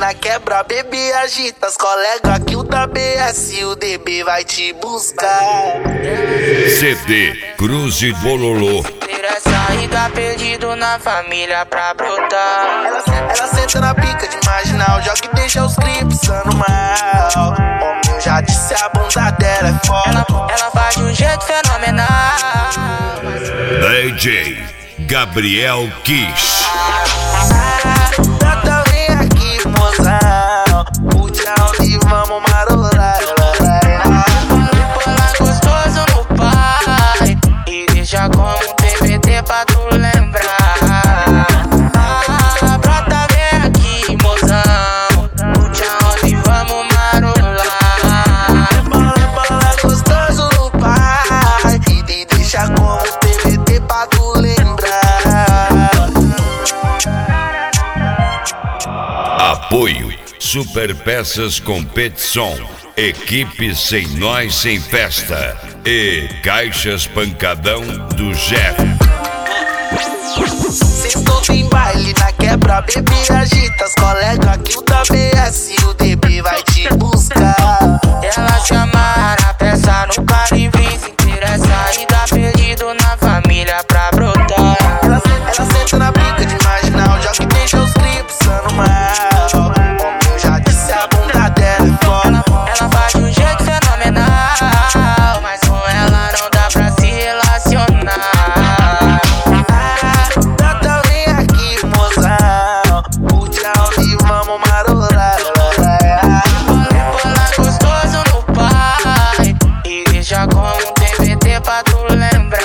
na quebra, bebê agita as colegas que o da BS, o DB vai te buscar. CD Cruz e Bololô. Saída perdido na família pra brotar. Ela senta na pica de marginal, joga e deixa os clipes passando mal. Como eu já disse, a bunda dela é foda. Ela faz de um jeito fenomenal. DJ Gabriel Kiss. Brota, vem aqui, mozão. Curte aonde vamos marolar. Bola gostoso no pai e deixa como TBT pra tu lembrar. Brota, vem aqui, mozão. Curte aonde vamos marolar. Bola gostoso no pai e deixa como TBT pra tu lembrar. Apoio Super Peças Competição, equipe sem nós sem festa e Caixas Pancadão do Jeff. Sextou tem baile na quebra, bebê agita as colegas que o da BS, o DB vai te buscar. Ela se amarra na peça no Caribe, se interessa e dá perdido na família pra brotar. Ela senta na pica de marginal, joga e deixa os clipes passando mal. Como eu já disse, a bunda dela é foda. Ela faz de um jeito fenomenal, mas com ela não dá pra se relacionar. Brota, vem aqui, mozão. Curte aonde vamos marolar. Bola gostoso no pai e deixa como TBT pra tu lembrar.